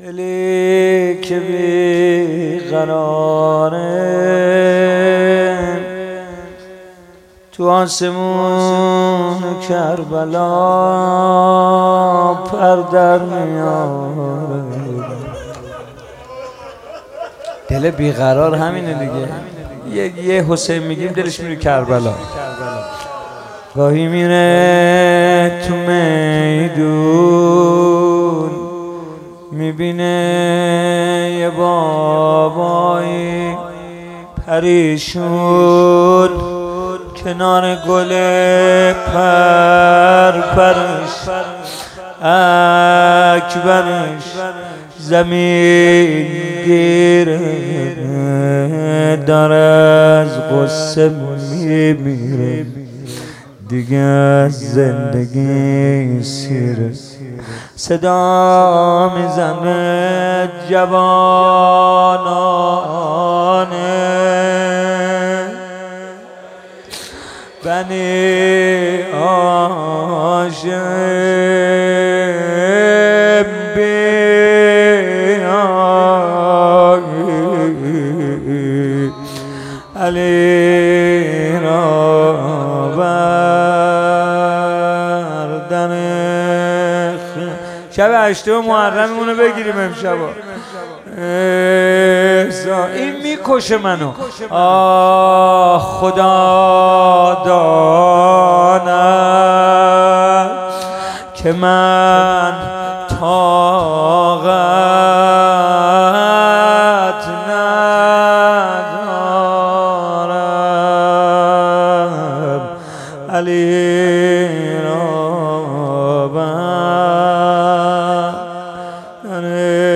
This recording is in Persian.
دلی که بیقراره تو آسمون کربلا پر در میاره. دل بیقرار همینه دیگه. یه حسین میگیم دلش میره کربلا. گاهی میره تو میدون میبینه یه بابایی پریشون کنار گل پرش اکبرش زمین گیره داره از غصه میمیره دیگه از زندگی سیره. صدا میزنه جوانانه بنی هاشم بیایی علی را بردن. شب 8 محرممونو بگیریم امشبا. این میکشه منو. آه خدا داند که من طاقت ندارم علی را بردن.